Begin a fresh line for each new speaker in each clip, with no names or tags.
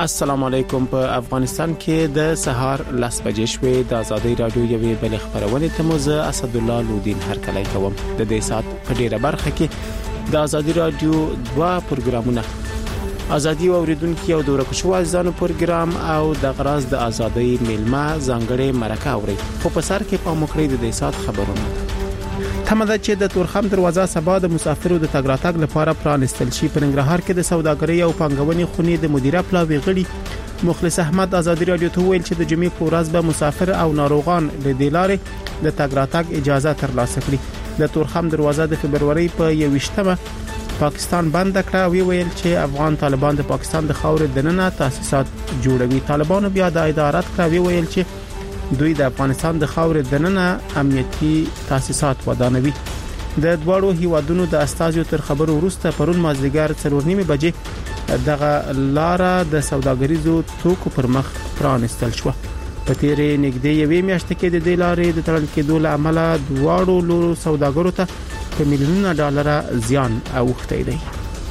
السلام علیکم. په افغانستان کې د سهار 10 بجې شوې د ازادي رادیو یوې بل خبرونه تموزه اسد الله لودین هرکلی کوم. د دې سات په ډیره برخه کې د ازادي رادیو دوا پروګرامونه ازادي اوریدونکو او دورکو شو ځانو پروګرام او د غراز د ازادي میلمه ځانګړي مرکه اوري. خو په سر کې په مخکړې د دې سات خبرونه تمه چې د تورخم دروازه سبا د مسافرو د تګ راتګ لپاره پرانستل شي. په ننګرهار کې د سوداګرۍ او پانګونې خونې د مدیره پلاوی غړي مخلص احمد ازادي رادیو ته ویل چې د جمعې په ورځ به مسافر او ناروغان له دلارې د تګ راتګ اجازه ترلاسه کړي. د تورخم دروازه د فبرवरी په 21مه پاکستان بند کړه او ویل چې افغان طالبان د پاکستان د خاورې دننه تاسیسات جوړوي. طالبانو بیا د ادارات کړه ویل چې دوی د افغانستان د خاورې دننه امنیتي تاسیسات ودانوي. د دوړو هیوادونو د استازو تر خبرو وروسته پرون مازدیګر 4:30 بجې دغه لاره د سوداګریزو توکو پر مخ پرانستل شو. په تیرې نږدې یوې میاشتې کې د دې لارې د تړل کېدو له امله دوړو لورو سوداګرو ته په میلیونونو ډالر زیان اوښتی دی.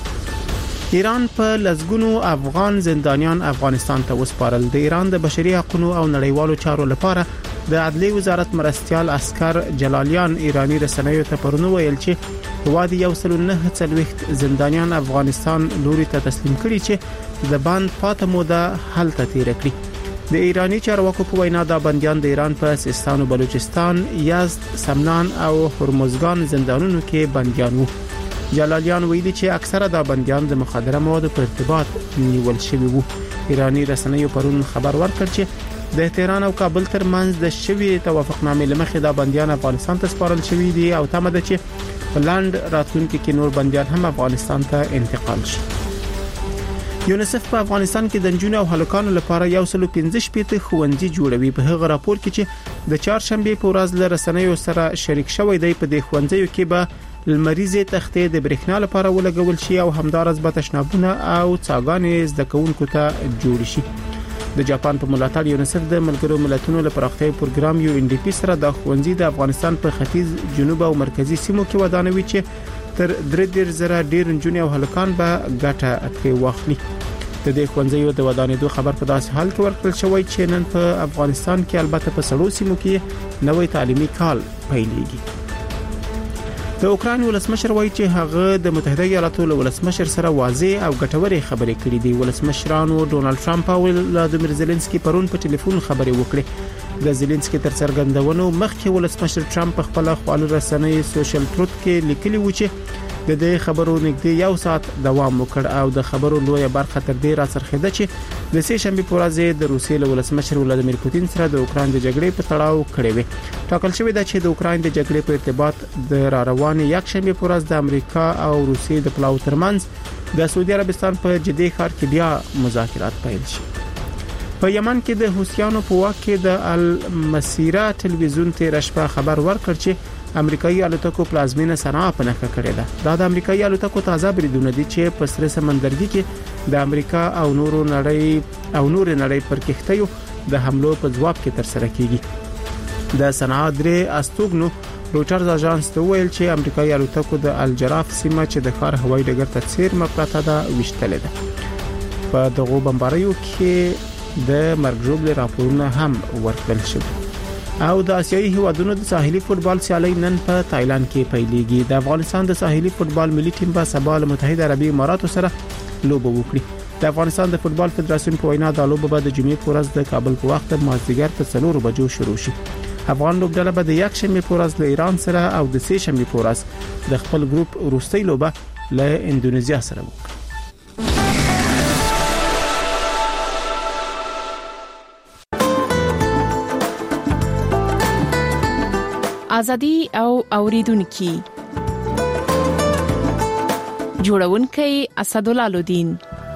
ایران په لزګونو افغان زندانیان افغانستان ته وسپارل. د ایران د بشري حقوقو او نړیوالو چارو لپاره د عدلي وزارت مرستيال عسكر جلالیان ایرانی رسنیو ته پرونی ویل چې وادي یو سل نه څلويخت زندانیان افغانستان لوري ته تسلیم کړي چې د باند پاته موده حالت تیر کړي. د ایرانی چارواکو په وینا دا بنديان د ایران په سیستان او بلوچستان، یزد، سمنان او هرمزګان زندانونو کې بنديان وو. جلالیان ویلي چې اکثره دا بنديان د مخدره موادو په ارتباط نیول شوی وو. ایرانی رسنیو پرون خبر ورکړ چې د تهران او کابل ترمنځ د شوی توافقنامې لمخې دا بنديان افغانستان ته سپارل شوی دي او تمه ده چې بلند راتلونکي کې نور بنديان هم افغانستان ته انتقال شي. یونیسف په افغانستان کې د نجونو او هلکانو لپاره 115 ښوونځي جوړوي. په هغه راپور کې چې د چهارشنبه په ورځ له رسنیو سره شریک شوی دی په دې ښوونځیو کې به لمریزه تختې د برېښنا لپاره ولګول شي او همدارس به تشنابونه او څاګانې زده کوونکو ته جوړ شي. د جاپان په ملاتړ یونیسف د ملګرو ملتونو لپاره پراختیايي پروګرام UNDP سره د ښوونځي د افغانستان په ختیځ، جنوب او مرکزی سیمو کې ودانوي چې تر 3,000 ډیر نجونې او هلکان به ګټه اخلي واخلي. د دې ښوونځیو د ودانېدو خبر په داسې حال کې ورکړل شوی چې نن په افغانستان کې البته په سړو سیمو کې نوې تعلیمي کال پیلېږي. د اوکران ولسمشر وایي چې هغه د متحده ایالاتو له ولسمشر سره واضح او ګټورې خبرې کړې دي. ولسمشرانو ډونالد ټرمپ او ولادیمیر زيلنسکي پرون په ټلیفون خبرې وکړې. د زيلنسکي تر څرګندونو مخکې ولسمشر ټرمپ په خپل خپل رسنۍ سوشل ټروت کې لیکلي و چې د دې خبرو نږدې یو ساعت دوام وکړ او د خبرو لویه برخه تر دې راڅرخیده چې د سه شنبه په ورځ د روسیې له ولسمشر ولادیمیر پوتین سره د اوکران د جګړې په تړاو کړی و. ټاکل شوی دی چې د اوکران د جګړې په ارتباط د را روانې یک شنبه په ورځ د امریکا او روسیې د پلاو ترمنځ د سعودي عربستان په جدي ښار کې بیا مذاکرات پیل شي. په یمن کې د حوثیانو په واک کې د المسیره ټلویزیون تیر شپه خبر ورکړ چې امریکایي الوتکو پلازمینه صنعا په نښه کړې ده. دا د امریکایي الوتکو تازه بریدونه دي چې په سره سمندرګي کې د امریکا او نور نړۍ پر کښتیو د حملو په جواب کې تر سره کیږي. د صنعا درې استوګنو روټرز اژانس ته ویل چې امریکایي الوتکو د الجراف سیمه چې د ښار هوایي ډګر ته څیر مقاطه ده وشتلې ده. په دغه بمباریو کې د مرګ ژوبل راپورونه هم ورکړل شوي. او د آسیایي هیوادونو د ساحلي فوتبال سیالي نن په تایلند کې پیلېږي. د افغانستان د ساحلي فوتبال ملي ټیم به سبا له متحده عربي اماراتو سره لوبه وکړي. د افغانستان د فوتبال فدراسیون په وینا د لوبه به د جمعې په ورځ د کابل په وخت مازدیګر په 4 بجو شروع شي. افغان لوبډله به د یک شنبه په ورځ له ایران سره او د سه شنبه په ورځ د خپل ګروپ وروستۍ لوبه له اندونیزیا سره وکړي.
ازادي او اوریدونکو جوړونکي اسد الله لودین.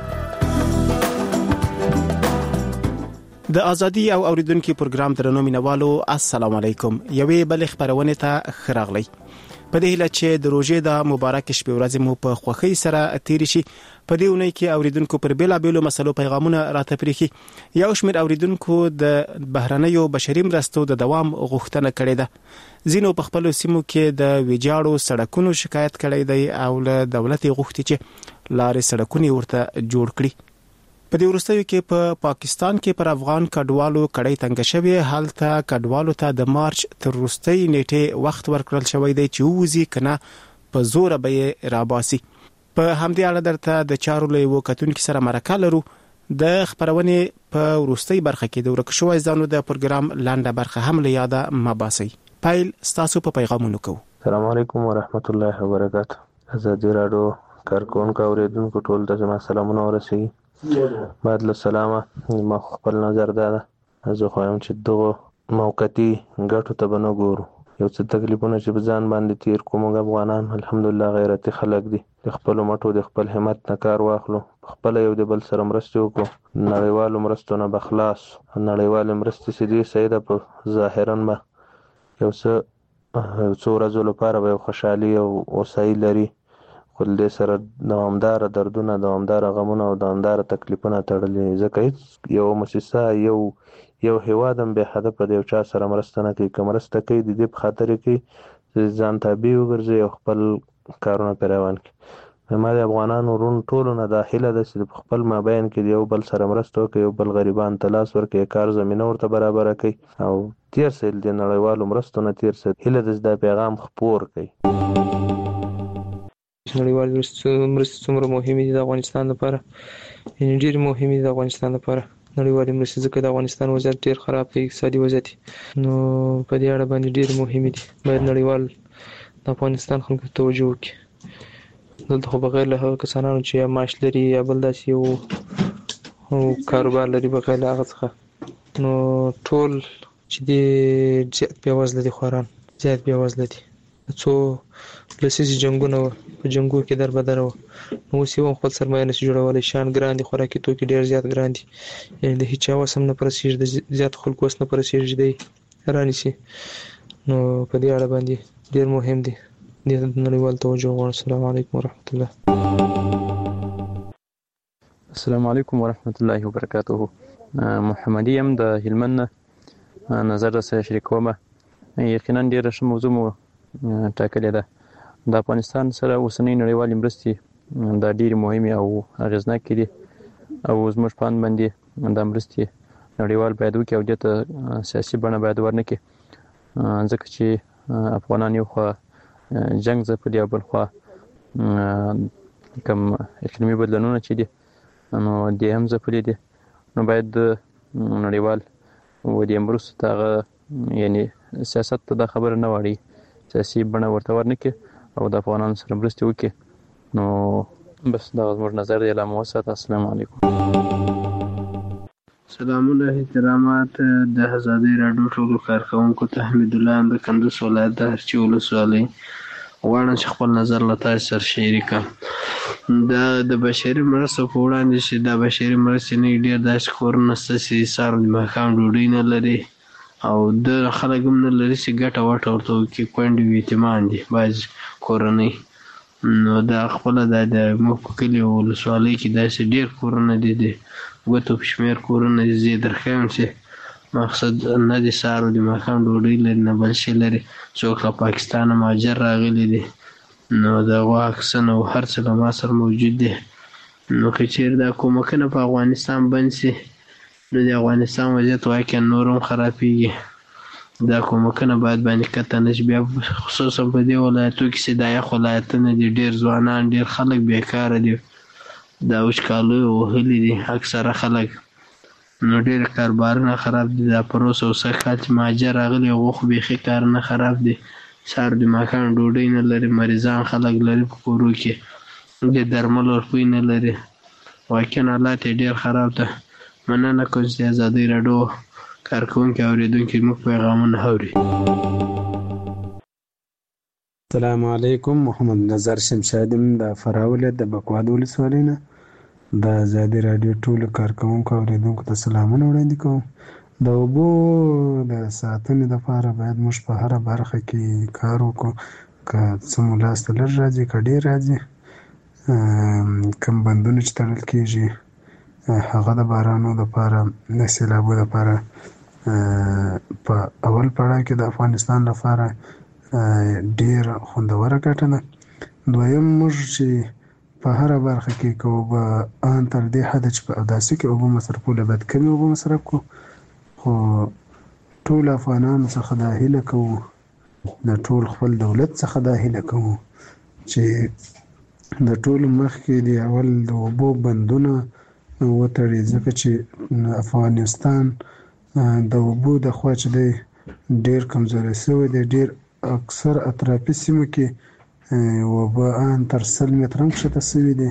د ازادي او اوریدونکو پروګرام درنو مینوالو السلام علیکم. یوې بل خبرونه ته خراغلی. په دې هیله چې د روزې د مبارک شپې ورځ مو په خوښۍ سره تیر شي. په دې ونې کې اوریدونکو پر بیلابېلو مسلو پیغامونه راته پریخي. یو شمېر اوریدونکو د بهرنیو بشري مرستو د دوام غوښتنه کړې ده. ځینو په خپل سیمو کې د ویجاړو سړکونو شکایت کړی دی او له دولت غوښتي چې لارې سړکونه ورته جوړ کړي. په دې وروستیو کې په پاکستان کې پر افغان کډوالو کډۍ تنګ شوی، حالته کډوالو ته د مارچ تر وروستۍ نیټه وخت ورکړل شوی دی چې ووزي کنه په زور به راباسي. په همدې اړه درته د چارو له وکتونکو سره مرکه لرو. د خبرونې په وروستۍ برخه کې د ورک شوی ځانو د پروګرام لاندې برخه هم له یاده مباسي. پایل ستاسو په پیغامونو کو.
السلام علیکم ورحمت الله وبرکاته. ازادي راډیو کارکونکو اوریدونکو ټول ته زما سلامونه ورسوي. بعد له سلامه ما خپل نظر ده زه خوایم چې دغه موقتی ګټو ته بنو ګورو. یو څه تکلیفونه چې په ځان باندې تیر کوم افغانان الحمدلله غیرتي خلک دي، د خپل مټو د خپل همت نه کار واخلو، خپل یو د بل سره مرسته وکړو، نړیوالو مرستو نه بخلاص. نړیوال مرستې چې دي سیده په ظاهرا به یو څو ورځو لپاره به خوشحالي او اوسایي لري، خو دې سره دوامداره دردونه، دوامداره غمونه او دوامداره تکلیفونه تړلي. ځکه هیڅ یو مؤسسه یو هیواد هم به هدف د یو چا سره مرسته نه کوي. که مرسته کوي د دې په خاطر کوي چې ځان تابع وګرځي او خپل کارونه پرې روان کړي. ما د افغانانو ورونو ټولو نه دا هیله ده چې په خپل مابین کې د یو بل سره مرسته وکړي، یو بل غریبان ته لاس ورکړي، کار زمینه ورته برابره کړي او تیر سي د نړیوالو مرستو نه تیر سي. هیله ده دا پیغام خپور کړي.
نړیوال مرستې څومره مهمې دي د افغانستان لپاره، یعنې ډېرې مهمې دي د افغانستان لپاره نړیوالې مرستې، ځکه د افغانستان وضعیت ډېر خراب دی، اقتصادي وضعیت. نو په دې اړه باندې ډېرې مهمې دي. باید نړیوال د افغانستان خلکو ته توجه وکړي. دلته خو بغیر له هغه کسانو چې یا معاش لري یا بل داسې یو کاروبار لري، بغیر له هغه څخه نو ټول چې دي زیات بېوزله دي، خواران زیات بېوزله دي. څو لسیزې جنګونه وه، په جنګو کې در بدره وه، نو اوس یو هم خپل سرمایه نشي جوړولی. شیان ګران دي، خوراکي توکي ډېر زیات ګران دي، یعنې د هېچا وس هم نه پرسېږي، د زیاتو خلکو وس نه پرسېږي دی رانیسي. نو په دې اړه باندې ډېر مهم دی، دې ته نړیوال توجه غواړم. السلام علیکم ورحمت الله.
السلام علیکم ورحمت الله وبرکاته. محمدي یم د هلمند نه نظر سره شریکوم. یقینا ډېره ښه موضوع مو ټاکلې ده. د افغانستان سره اوسنۍ نړیوالې مرستې دا ډېرې مهمې او اغېزناکې دي او زموږ په اند باندې دا مرستې نړیوال باید وکړي او دې ته سیاسي بڼه باید ورنکړي، ځکه چې افغانان یو خوا جنګ ځپلي او بل خوا کوم اقلیمي بدلونونه چې دي نو دې هم ځپلي دي. نو باید نړیوال و دې مرستو ته هغه یعنې سیاست ته دا خبره نه واړي، سیاسي بڼه ورته ورنکړي او د افغانانو سره مرستې وکړي. نو بس دا زموږ نظر دی. لا مو وساته. السلام علیکم.
سلامونه احترامات د ازادي راډیو ټولو کارکونکو ته. حمید الله د کندوز ولایت د هرچی ولسوالۍ غواړم چې خپل نظر له تاسو سره شریک کړم. د بشري مرستو په وړاندې چې دا بشري مرستې نه ډېر داسې کورونه شته چې سهار د ماښام ډوډۍ نه لري او د خلک هم نه لري چې ګټه وټه ورته وکړي. کونډې او یتیمان دي بعضې کورنۍ. نو دا خپله دا د موږ په کلي او ولسوالۍ کې داسې ډېر کورونه دي، د ګوتو په شمېر کورونه دي. زه درښیم چې مقصد نه د سهار او د ماښام ډوډۍ لري نه بل شی لري. څوک له پاکستانه مهاجر راغلي دي، نو د هغو عکسونه او هر څه له ما سره موجود دي. نو که چېرې دا کومکونه په افغانستان بند شي نو د افغانستان وضعیت واقعا نور هم خرابېږي. دا کومکونه باید باندې کته نه شي. بیا خصوصا په دې ولایتو کې چې دا یخ ولایتونه دي، ډېر ځوانان ډېر خلک بیکاره دي، دا وچکالیو وهلي دي اکثره خلک. نو ډېر کاروبارونه خراب دي. دا پر اوسه اوسه کال چې مهاجر راغلي هغو خو بیخي کارونه خراب دي، سهار د ماښام ډوډۍ نه لري، مریضان خلک لري په کورو کې، د درملو روپۍ نه لري. واقعا حالات یې ډېر خراب ده. مننه کوم چې ازادي راډیو کارکونکي اورېدونکي موږ پیغامونه اوري.
السلام علیکم. محمد نظر شمشادم د فراه ولایت د بکواد ولسوالۍ نه. د ازادي راډیو ټولو کارکونکو اورېدونکو ته سلامونه وړاندې کوم. د اوبو د ساتنې لپاره باید موږ په هره برخه کې کار وکړو. که څه مو لاس ته لږ راځي که ډېر راځي. کوم بندونه چې تړل کېږي هغه د بارانو لپاره، د سیلابو لپاره په اول پړاو کې د افغانستان لپاره ډېر خوندوره ګټه ده. دویم موږ چې په هره برخه کې که اوبه ان تر دې حده چې په اوداسي کې اوبه مصرفول باید کمې اوبه مصرف کړو، خو ټول افغانانو څخه دا هیله کوو، د ټول خپل دولت څخه دا هیله کوو چې د ټولو مخکې د اول د اوبو بندونه وتړي، ځکه چې افغانستان د اوبو د خوا چې دی ډېر کمزوری شوی دی. ډېر اکثر اطرافي سیمو کې اوبه ان تر 100 متره هم کښته شوي دي.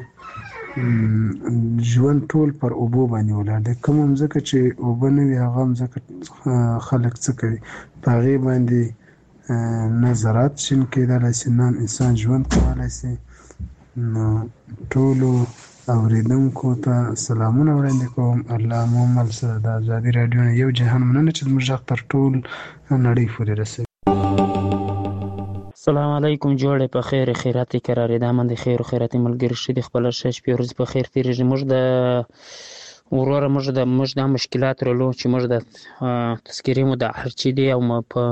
ژوند ټول پر اوبو باندې ولاړ دی. کومه مځکه چې اوبه نه وي هغه مځکه خلک څه کوي؟ په هغې باندې نه زراعت شین کېدلی شي، نه انسان ژوند کولی شي. نو ټولو اوریدونکو ته سلامونه وړاندې کوم. الله مو مل سره د ازادي راډیو نه یو جهان مننه چې زموږ غږ تر ټول نړۍ پورې رسوي.
السلام علیکم. جوړې په خیر خیراتي قرارې ده من د خیر او خیراتي ملګری شې د خپل شش پیروز په خیر تیرېږي. موږ د وروره موږ د مشکلات رلو چې موږ د تذکرې مو د هرچی دی او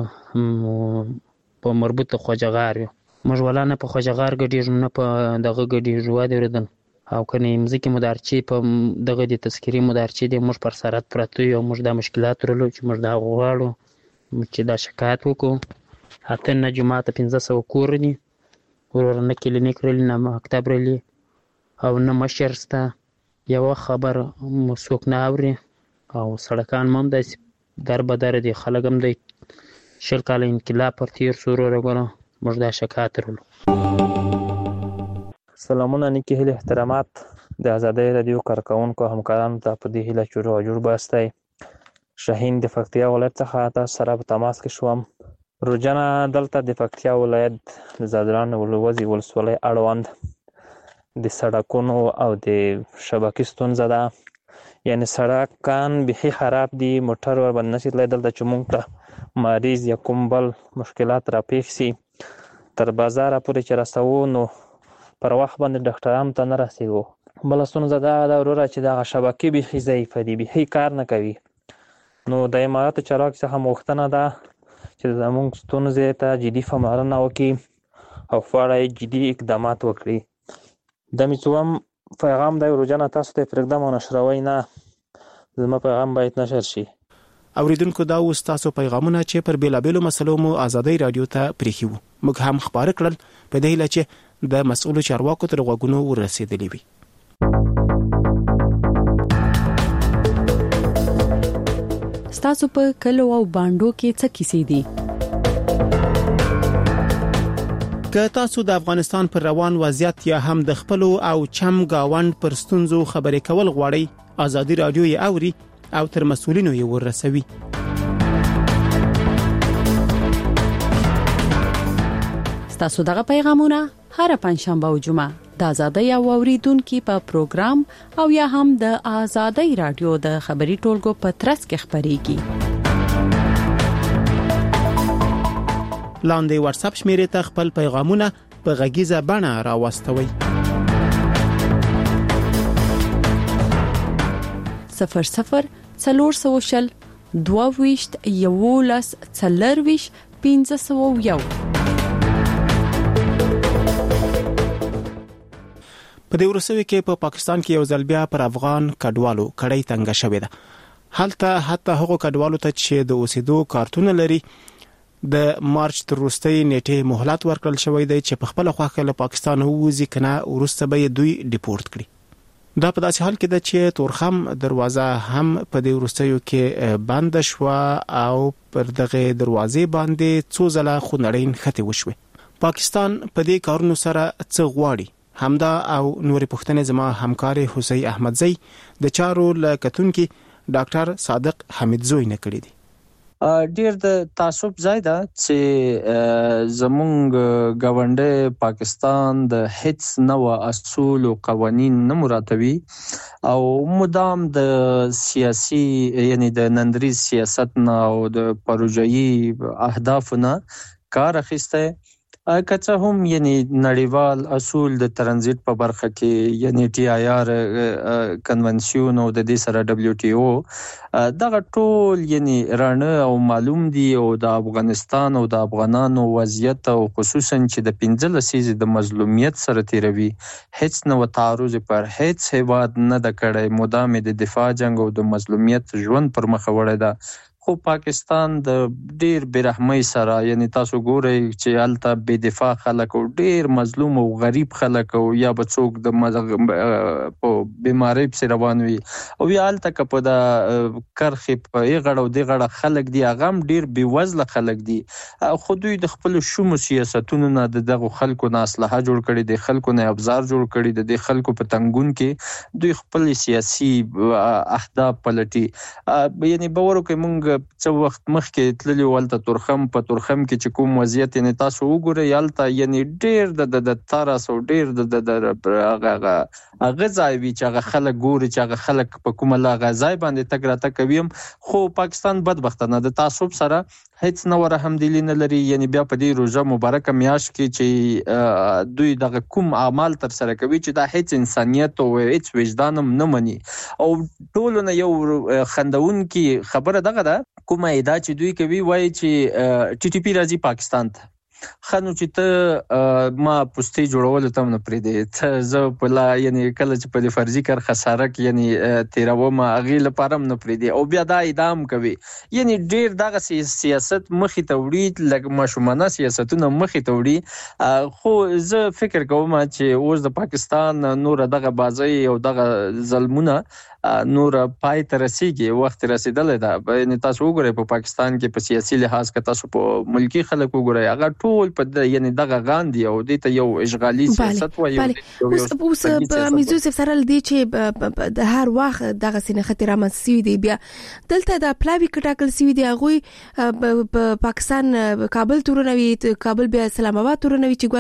په مربوط د خواجهغار یو. موږ ولا نه په خواجهغار ګډېږو نه په دغه ګډېږو وادي اورېدل او کنه مځکې مو د هرچی په دغه د تذکرې مو د هرچی دی موږ پر سرحد پراته یو. موږ د مشکلات رلو چې موږ دا غواړو چې دا شکایت وکړو. اته نه جماعت 1500 کور دي ورور نه کلینیک رلی نه مکتب رلی او نه مشر سته یو خبر مسوک نه اوري او سړکان مم د در بدر دي خلک هم د شل کال انقلاب پر تیر سورو غواړو موږ دا شکایت رلو.
سلامونه نیکی هیله احترامات د ازادۍ رادیو کارکونکو همکارانو ته په دې هیله جوړ باستی. شاهین د پکتیا ولایت څخه تاسو سره په تماس کې شوم. روجانه دلته د پکتیا ولایت د زادران ولوزي ولسوالۍ اړوند د سړکونو او د شبکې ستونزه ده. یعنی سړکان بیخي خراب دي، موټر ور باندې نشي تللی. دلته چې موږ ته مریض یا کوم بل مشکلات راپېښ شي تر بازاره پورې چې رسوو نو پر وخت باندې ډاکټرانو ته نه رسېږو. بله ستونزه دا ده وروره چې دغه شبکې بیخي ضعیفه دي، بیخي کار نه کوي. نو د اماراتو چارواکو څخه غوښتنه ده چې زموږ ستونزې ته جدي پاملرنه وکړي او په اړه یې جدي اقدامات وکړي. د مې څوم پیغام دی روجانه تاسو ته پرېږدم او نشروئ نه، زما پیغام باید نشر شي.
اوریدونکو دا اوس تاسو پیغامونه چې پر بیلابېلو مسلو مو ازادۍ رادیو ته پرېښي وو موږ هم خپاره کړل په دې هیله چې د مسؤلو چارواکو تر غوږونو ورسېدلي وي.
ستاسو په کلو او باندو کې څه کیسې دي؟
که تاسو د افغانستان پر روان وضعیت یا هم د خپلو او چم گاوند پر ستونزو خبرې کول غواړئ ازادي رادیو یې اوري او تر مسؤلینو یې ورسوي.
ستاسو دغه پیغامونه هر پنځشنبه او جمعه د ازادۍ او اوریدونکو په پروګرام او یا هم د ازادۍ رادیو د خبري ټولګو په ترڅ کې خبريږي.
لاندې واتس اپ شمیرې ته خپل پیغامونه په غږیزه بڼه راوستوي.
00 400 22 11 40 501.
په دې ورسوي کې په پاکستان کې یو ځل بیا پر افغان کډوالو کړۍ تنګه شوې ده. هلته حتی هغو کډوالو ته چې د اوسېدو کارتونه لري د مارچ تر وروستۍ نیټې مهلت ورکړل شوی دی چې په خپل خواخه له پاکستان ووځي کنه وروسته به دوی ډیپورت کړي. دا په داسې حال کې ده چې تورخم دروازه هم په دې وروستیو کې بند شو او پر دغه دروازې باندې څو ځله خونړۍ نښتې وشوې. پاکستان په دې کارونو سره څه غواړي؟ همدا او نورې پوښتنې زما همکار حسین احمدزی د چارو لکتونکو ډاکټر صادق حمیدزوی نه کړی دي.
ډیر د تعصب ځای ده چې زمونږ ګاونډي پاکستان د هیڅ نوع اصول او قوانین نه مراتبي او مدام د سیاسي یعنی د نندري سیاست نه او د پروژایي اهداف نه کار اخیسته که څه هم یعنی نړیوال اصول د ترانزیت په برخه کې یعنی TIR کنونسیون او د دې سره WTO دغه ټول یعنی رانه او معلوم دي او د افغانستان او د افغانانو وضعیت او خصوصا چې د 15 لسیزې د مظلومیت سره تیروي هیڅ نو تعرض پر هیڅ هیواد نه د کړی مدام د دفاع جنگ او د مظلومیت ژوند پر مخ وړی ده خو پاکستان د ډیر برحمۍ سره یعنی تاسو ګورئ چې هلته بې دفاع خلک او ډیر مظلوم او غریب خلک او یا به څوک د په بیماری پسې روان وي او یا هلته که په د کرښې په یې غړه او دې غړه خلک دي هغه هم ډیر بېوزله خلک دي خو دوی د خپلو شومو سیاستونو نه د دغو خلکو نه اسلحه جوړ کړي د خلکو نه ابزار جوړ کړي د دې خلکو په تنګون کې دوی خپل سیاسي اهداف پلټي یعنی باور وکړئ موږ څه وخت مخکې تللي ولته تورخم کې چې کوم وضعیت یعنی تاسو وګورئ هلته یعنی ډېر د ترس او ډېر هغه ځای وي چې هغه خلک ګوري چې هغه خلک په کومه هغه ځای باندې تګ راتګ کوي خو پاکستان بدبختانه د تعصب سره هیڅ نو رحمدلی نه لري یعنی بیا په دې روزه مبارکه میاشت کې چې دوی دغه کوم اعمال تر سره کوي چې دا هیڅ انسانیت او هیڅ وجدان نه مني او ټول نه یو خندون کې خبره دغه ده کومه ادعا چې دوی کوي وایي چې TTP راځي پاکستان ته خنو چې ته ما پوسټي جوړول ته نه پریدي ته زه په لا یعنی کله چې په فرضي کار خساره کې یعنی تیرو ما اغه لپاره نه پریدي او بیا دا ادام کوي یعنی ډیر دغه سیاست مخې ته وړي لکه ماشومانه سیاستونه مخې ته وړي خو زه فکر کوم چې اوس د پاکستان نور دغه بازي او دغه ظلمونه نور پای ته رسیږي وخت رسیدلی ده یعنی تاسو وګورئ په پاکستان کې په سیاسي لحاظ کې تاسو په ملکی خلک وګورئ هغه ټول په یعنی دغه غاندي او د ته یو اشغالي سیاست وایي
اوس میزو سره د چې د هر وخت دغه سینه خطر رامنځته دی بیا دلته د پلاوی کټاکل سی دی هغه په پاکستان کابل تورنوي کابل بیا اسلام آباد تورنوي چې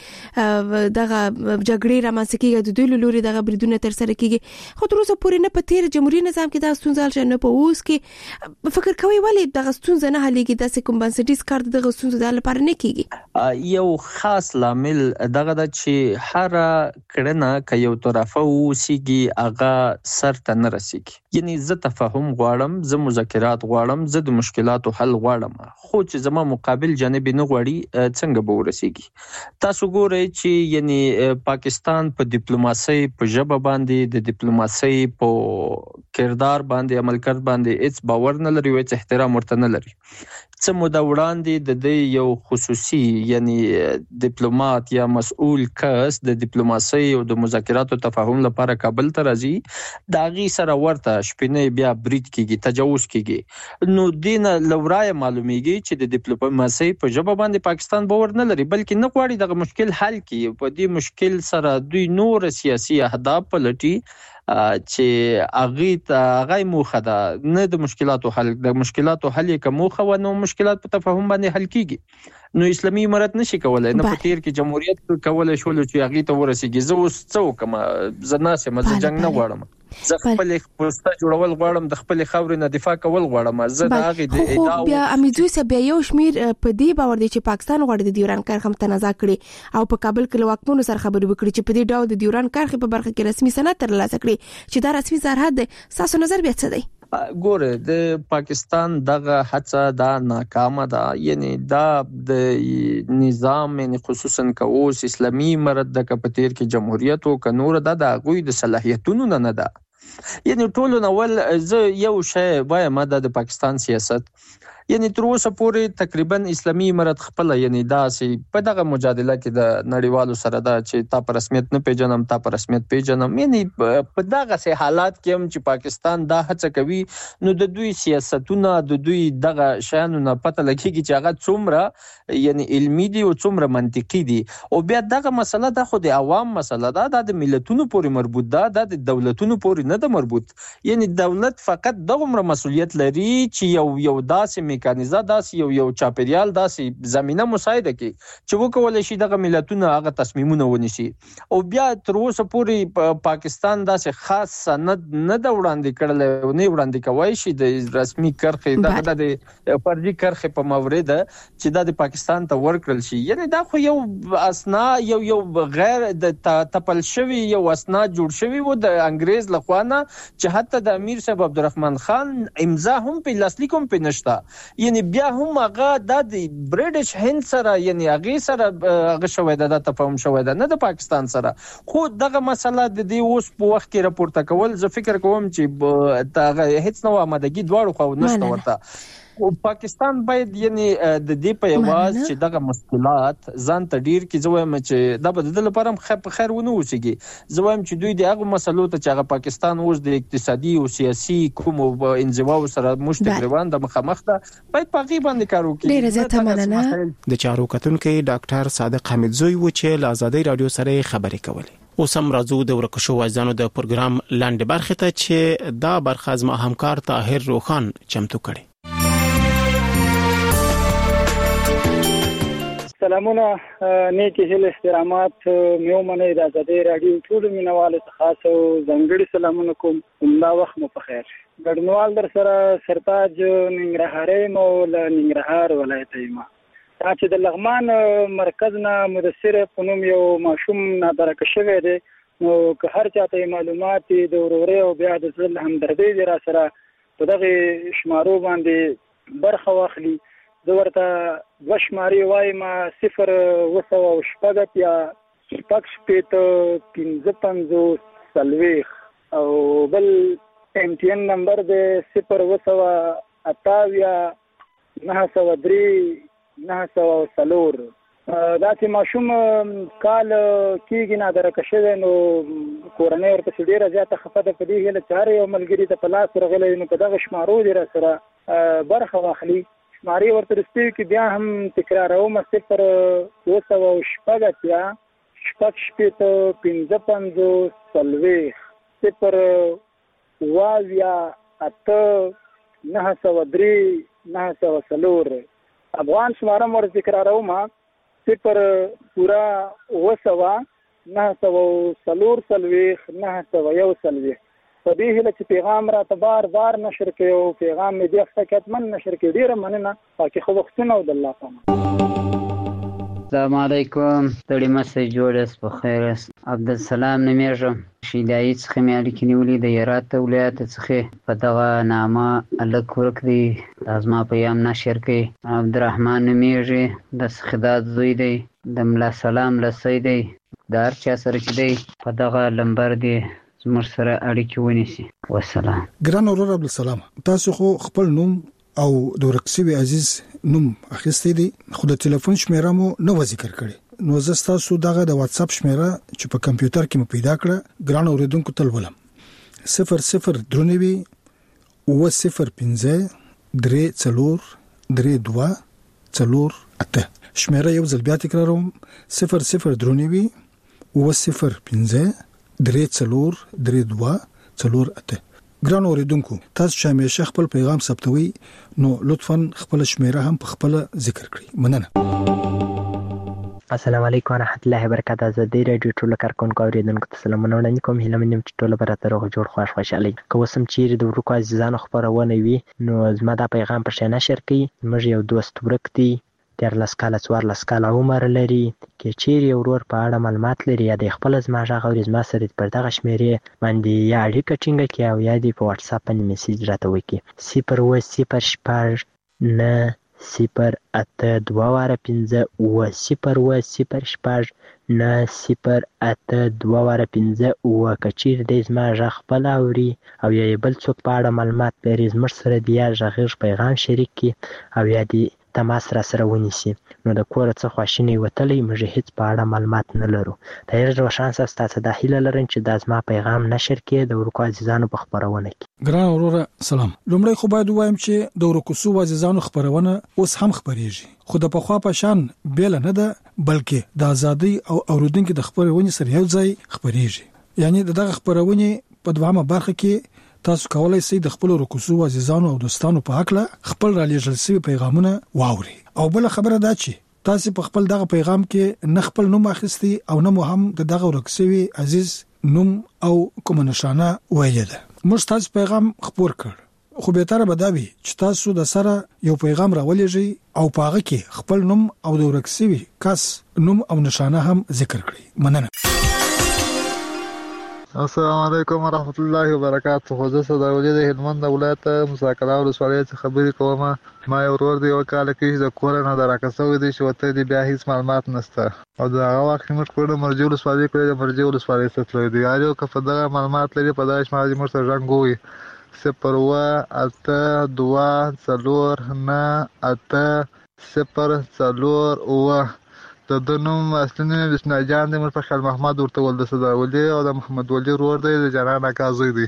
ګواکې دغه جګړې رامنځته کیږي د دوی لوري دغه بریدونه تر سره کیږي خو تر اوسه پورې په تیر جمهوریت نظام کې دا ستونزه شنه په اوس کې فکر کوي ولی دغه ستونزه نه حلېږي د کوم بنسټیز کار دغه ستونزه د لپاره نه کیږي
یو خاص لامل دغه د چې هر کړنه ک یو طرفه وسیږي هغه سر ته نه رسیږي یعنی زه تفاهم غواړم زه مذاکرات غواړم زه د مشکلاتو حل غواړم خو چې زما مقابل جانب نه غواړي څنګه به ورسیږي تاسو ګورئ چې یعنی پاکستان په ډیپلوماسي په ژبه باندې د ډیپلوماسي په کردار باندې عمل کړ باندې هیڅ باور نه لري او هیڅ احترام ورته نه لري څه موده وړاندې د دې یو خصوصي یعنی ډیپلوماټ یا مسؤل کس د ډیپلوماسي او د مذاکراتو تفاهم لپاره کابل ته راځي دا غي سره ورته شپنه بیا برید کیږي تجاوز کیږي نو دینه لورای معلومیږي چې د ډیپلوماسي په ژبه باندې پاکستان باور نه لري بلکې نه غواړي دغه مشکل حل کړي په دې مشکل سره دوی نور سیاسي اهداف پلټي چې هغه موخه ده نه د مشکلاتو حل د مشکلاتو حل کې موخه و نو مشکلات په تفاهم باندې حل کیږي نو اسلامي امارت نشي کولای نه په تیر کې جمهوریت کولای شول چې هغه ته ورسیږي زه اوس څو کوم زناسه مزه جنگ نه غواړم زه خپل پوسټه جوړول غواړم د خپل خاورې نه دفاع کول غواړم زه دا هغه د ادعا
بیا امیدوي سبا یو شمیر په دې باور دي چې پاکستان غواړي د ډیوران کرښه تنازع کړي او په کابل کې واکمنو سره خبرې وکړي چې په دې ډول د ډیوران کرښه په برخه کې رسمي سند ترلاسه کړي چې دا رسمي سرحد دی تاسو نظر بیا څه دی
ګوره د پاکستان دغه هڅه دا ناکامه ده یعنی دا د نظام یعنی خصوصا که اوس اسلامي امارت د کپتیر کې جمهوریت او کنور د غوی د صلاحیتونو نه ده یعنی ټولو نول زه یو شی وایم د پاکستان سیاست یعنی تر اوسه پورې تقریبا اسلامي امارت خپل یعنی داسې په دغه مجادله کې د نړیوالو سره دا چې تا پر رسمیت نه پیژنم تا پر رسمیت پیژنم یعنی په دغه سه حالات کې هم چې پاکستان دا هڅه کوي نو د دوی سیاستونه د دوی دغه شانو نه پته لګیږي چې هغه څومره یعنی علمي دي او څومره منطقي دي او بیا دغه مسله د خو د عوام مسله ده د ملتونو پورې مربوط ده د دولتونو پورې نه ده مربوط یعنی دولت فقط دغه مسؤلیت لري چې یو داسې میکانیزه داسې یو چاپیریال داسې زمينه مساعده کوي چې وکولای شي دغه ملتونه هغه تصمیمونه ونیسي. او بیا تر اوسه پورې پاکستان داسې خاص سند نه دا وړاندې کړل، نه وړاندې کوي شي د رسمي کرخې د فرضي کرخې په مورید چې د پاکستان ته ورکړل شي. یعنی دا خو یو اسنا یو غیر د تپل شوی یو اسنا جوړ شوی و د انګريز لخوانه چې حتی د امیر صاحب عبدالرحمن خان امضا هم په لاسلیک هم په نشتا. یعنی بیا هم هغه د برټش هند سره یعنی هغه سره هغه شوی د تفاهم شوی د نه د پاکستان سره. خو دغه مسله د دې اوس په وخت کې راپورته کول زه فکر کوم چې دا هیڅ نو آمادګي دواړو خو نشته ورته. او پاکستان باید یعنی د دې په یواز چې دغه مشکلات ځان ته ډیر کې زویم چې دا به د لپاره په خیر ونه وسیږي. زویم چې دوی د هغه مسلو ته چې هغه پاکستان اوس د اقتصادي او سیاسي کوم انزوا سره مشتګروان د مخامخ ده باید په غي باندې کار وکړي.
ډیر زیاته مننه.
د چارو کتونکو ډاکټر صادق حمیدزوی و چې له آزادۍ رادیو سره خبرې کولې. اوس هم راځو د ورکشو وایزانو د پروګرام لاندې برخه ته چې دا برخه زما همکار طاهر روخان چمتو کړي.
سلامونه، نیکی هیله احترامات میو منی د آزادۍ رادیو ټول مینوال ته خاص او ځانګړي سلامونه کوم. دا وخت مو په خیر. ګډنوال در سره سرتاج ننګرهاري مو له ننګرهار ولایت ایما چې د لغمان مرکز نه مدثر قنوم یو ماشوم نادرک شوی دی. نو که هر چاته معلومات د وروري او بیا د ځل همدردی دی را سره په دغه شمارو باندې برخه واخلي. زه ورته دوه شمارې وایم 0 یا 5 او بل MTN نمبر دی 0 دا چې ماشوم کال کېږي نادرک شوی نو کورنۍ ورته ډېره زیاته خفه ده په دې هیله چې هر یو ملګري ته په لاس ورغلی نو په دغه شمارو دی را سره برخه واخلي. شمارې ورته رسېږي کې بیا هم تکراروم 0 افغان شماره مور تکراروم 0 په دې هله چې پیغام را ته بار نشر کوي او پیغام دې افسکت من نشر کوي. ډیره مننه پاکي خو وختونه او د الله پامه.
السلام علیکم، ستړي مسه جوړس په خیر. عبدالسلام نمیږم، شیدای څخه مې اړیکې نیولې د هرات ولایت څخه په دغه نامه الک ورکړي لازمه پیغام نشر کوي. عبدالرحمن نمیږي د سخدات زوی دی د ملا سلام لسی دی د هر چا سره چې دی په دغه لمبر دی زموږ سره اړیکې ونیسي. والسلام.
ګران اورور عبدالسلام، تاسو خو خپل نوم او د ورکسوي عزیز نوم اخیستی دی خو د ټلیفون شمیره مو نو ذکر کړی. نو زه تاسو دغه د واتس اپ شمیره چې په کمپیوټر کې مو پیدا کړه ګران اوریدونکو تل ولم 00 درنوي 005 3 4 شمیره یو ځل بیا تکراروم 00 درنوي 005 3 ګران اوریدونکو تاسو چې همیشه خپل پیغام ثبتوي نو لطفاً خپل شمیره هم په خپل ذکر کړئ. مننه.
السلام علیکم ورحمۃ اللہ وبرکاتہ. آزادۍ رادیو ټول کارکونکو اوریدونکو ته سلامونه وړاندې کوم. هیله منم چې ټول به راته روغ جوړ خوشحالي. که اوس هم چیرې د ورکو عزیزانو خپرونه وي نو زما دا پیغام په شی نشر کړئ. موږ یو دوست ورک دی 13 کاله 14 کاله عمر لري. کې چیرې ورور په اړه معلومات لري یا د خپل زما ژغ او زما سره پر دغه شمیرې باندې یا اړیکه ټینګه کړي او یا د په واتس اپ باندې میسج راته وکړي 08085 کچیر د زما ژغ خپل اوري او یا بل څوک په اړه معلومات لري زموږ سره د یا ژغ پیغام شریک کړي او یا د تماس را سره ونیسي. نو د کور څخه خواشینی وتلی موږ هیڅ په اړه معلومات نه لرو. دا یو روشن تاسو د هیله لرم چې د ازما پیغام نشر کړي د ورکو عزیزانو په خبرونه کې.
ګران وروره سلام. لومړی خو باید وایم چې د ورکو عزیزانو خبرونه اوس هم خبريږي خو د پخوا په شان بیل نه ده بلکې د ازادي او اوریدونکو د خبرونه سره یو ځای خبريږي. یعنی دغه خبرونه په دوامه برخه کې تاسو کولای شئ د خپل رکوسو عزیزانو او دوستانو په حق له خپل را لېږل شوی پیغامونه واوري. او بل خبره دا چې تاسو په خپل دغه پیغام کې نه خپل نوم اخیستي او نه مو هم دغه ورکسوي عزیز نوم او کوم نشانه ویل ده. موږ تاسو پیغام خبر کړ، خو به تر به دا وي چې تاسو د سره یو پیغام راولېږئ او پاغه کې خپل نوم او د ورکسوي کس نوم او نشانه هم ذکر کړئ. مننه.
السلام علیکم ورحمت الله وبرکاته. خو زه صداولي د هلمند ولایت مساکلا ولسوالۍ څخه خبرې کوم. ما یو ورور دی یو کال کې د کور نه دراکسوي دي چې وته دی بیا هیڅ معلومات نشته او دا هغه وخت موږ کړو مرجو ولسوالۍ کې د مرجو ولسوالۍ څخه دی یو کفه دا معلومات لري په داش ماجي موږ سره رنګوي 082 د دنوم اصلي نوم بسم جان دی. موږ په خال محمد ورته ول د صداولي او د محمد ولی ورور دی د جنان اکازي دی.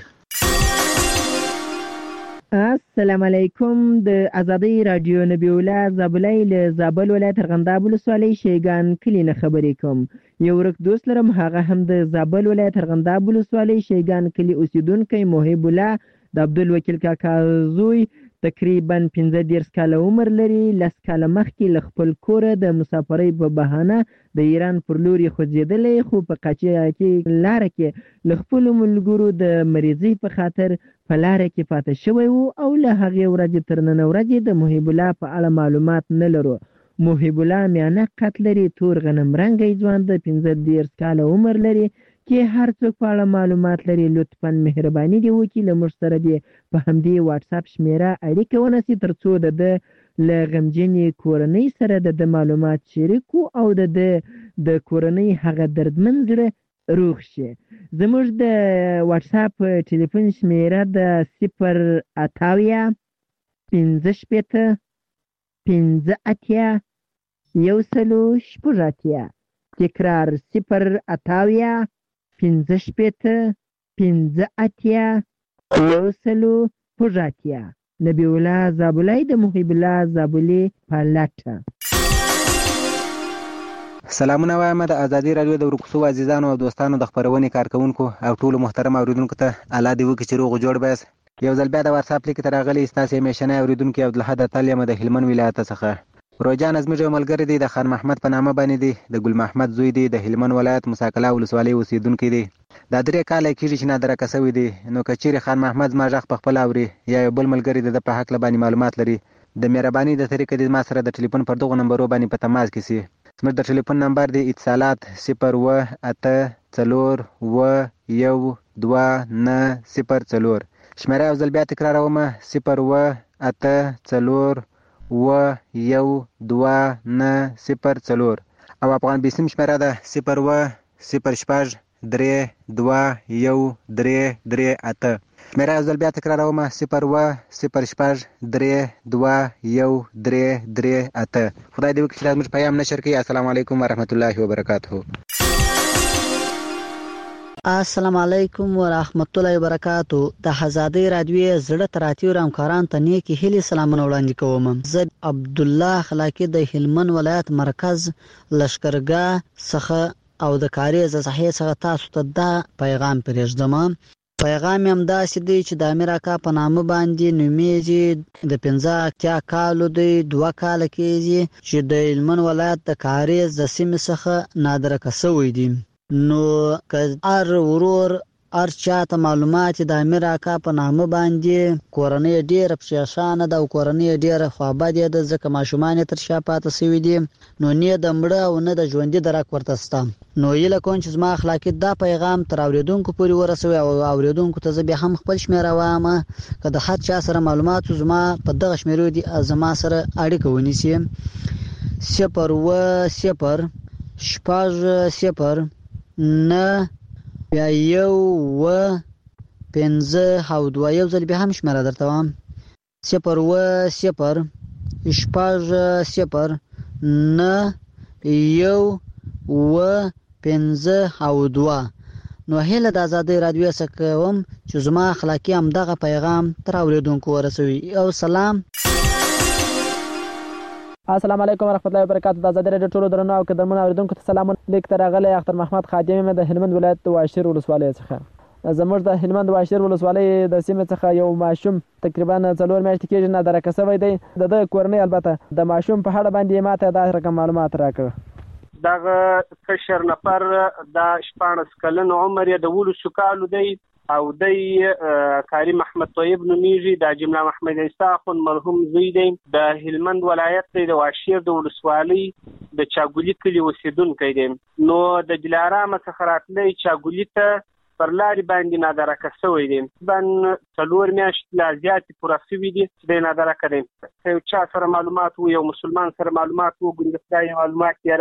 السلام علیکم. د ازادي رادیو نبی الله زابلای له زابل ولایت ارغنداب ولسوالۍ شیګان کلی نه خبرې کوم. یو ورک دوست لرم، هغه هم د زابل ولایت ارغنداب ولسوالۍ شیګان کلی اوسیدونکو محب الله د عبدالوکیل کاکا زوی تقریبا 15 کاله عمر لري. 10 کاله مخکې له خپل کوره د مسافرۍ په بهانه د ایران پر لور خوځېدلی، خو په قاچه کې لاره کې له خپلو ملګرو د مریضۍ په خاطر په لاره کې پاتې شوی و او له هغې ورځې تر نن ورځې د محب الله په اړه معلومات نه لرو. محب الله میانه قد لري، تور غنم رنګی ځوان د 15 کاله عمر لري. کې هر څوک په اړه معلومات لري لطفاً مهرباني دی وکړي له موږ سره دی په همدې واتس اپ شمیره اړیکه ونیسي ترڅو د له غمجنې کورنۍ سره د معلومات شریکو او د کورنۍ هغه دردمن زړه روغ شي. زموږ د واتس اپ ټلیفون شمیره د 080 15 15 180 تکرار 080 15 15 180 نبی الله زابلای د محب الله زابلی پالټ.
سلامونه وایم د ازادي رادیو د ورکوسو عزیزانو او دوستانو د خبرونې کارکونکو او ټولو محترم اوریدونکو ته الله دې وکړي چې روغ جوړ بس. یو ځل بیا د واتس اپ لیک ته راغلی ستاسو میشنه اوریدونکو عبدالحد تعالی د هلمند ولایت څخه. روجان ازمیر یو ملګری دی د خان محمد په نامه باندې دی، د ګل محمد زوی دی، د هلمند ولایت مساکلا ولسوالۍ اوسیدونکی دی. دا 3 کاله کېږي چې نادره کسوي دی. نو کچېرې خان محمد زما غږ په خپل اوري یا یو بل ملګری د په حق باندې معلومات لري، د مهرباني د طریقې د ما سره د ټلیفون پر دغه نمبرو باندې په تماس کې سي. زموږ د ټلیفون نمبر دی اتصالات 018412904. شمیره یو ځل بیا تکراروم 018412904 او افغان بیسیم شمیره ده 01063213338. شمیره یو ځل بیا تکراروم 01063213338. خدای دې وکړي چې زموږ پیغام نشر کړي. السلام علیکم ورحمت الله وبرکاته.
السلام علیکم ورحمت الله وبرکاتو. د ازادي رادیو زړه تراتیو همکاران ته نیکی هیلې سلامونه وړاندې کوم. زه عبد الله خلاقی د هلمند ولایت مرکز لشکرګاه څخه او د کاریز صحیح څخه تاسو ته دا پیغام پرېږدم. پیغام هم داسې دی چې د امیر اکا په نامه باندې نومیږي، د 15 کالو دی، 2 کاله کېږي چې د هلمند ولایت د کاریز د سیمې څخه نادره کسوی دی. نو که هر ورور هر چاته معلومات د امیر اکا په نامه باندې کورنۍ ډېره پریشانه ده او کورنۍ ډېره خوابدې ده ځکه ماشومان تر شا پاتې سوي دي، نو نه د مړه او نه د ژوندي درک ورته شته. نو هیله کوم چې زما اخلاقي دا پیغام تر اوریدونکو پورې ورسوي او اوریدونکو ته زه بیا هم خپل شمیره وایم که د هر چا سره معلومات زما په دغه شمیرو دي زما سره اړیکه ونیسي 010 0 نه بیا 1 5 او 2 یو ځل بیا هم شمیره درته وایم 010 0 نه 1 5 او 2. نو هله د ازادي رادیو څخه کوم چې زما اخلاقی هم دغه پیغام تر اوریدونکو ورسوي. او سلام.
السلام علیکم ورحمت الله وبرکاته. د ازادي رادیو ټولو درنو او قدرمنو اوریدونکو ته سلام. لیک تر غلې اختر محمد خادم د هلمند ولایت واشیر ولسوالۍ څخه.
زموږ د هلمند واشیر ولسوالۍ د سیمې څخه یو ماشوم تقریبا 4 میاشتې کېږي نادرکه شوی دی. د کورنۍ البته د ماشوم په اړه باندې ماته دا رقم معلومات راکړه.
دغه کشر نفر د 14 کلن عمر یې د 12 کالو دی او د کاری محمد طیب نومیږي. د جمله محمد عیسی خون مرحوم زوی دی. د هلمند ولایت د واشیر د ولسوالۍ د چاګولی کلی اوسیدونکی دی. نو د دلارام څخه راتلی چاګولی ته پر لارې باندې نادرکه شوی دی. بن 4 میاشتې لا زیاتې پوره شوي دي چې دی نادرکه دی. یو چا سره معلومات و، یو مسلمان سره معلومات و، ګوندې خدای معلومات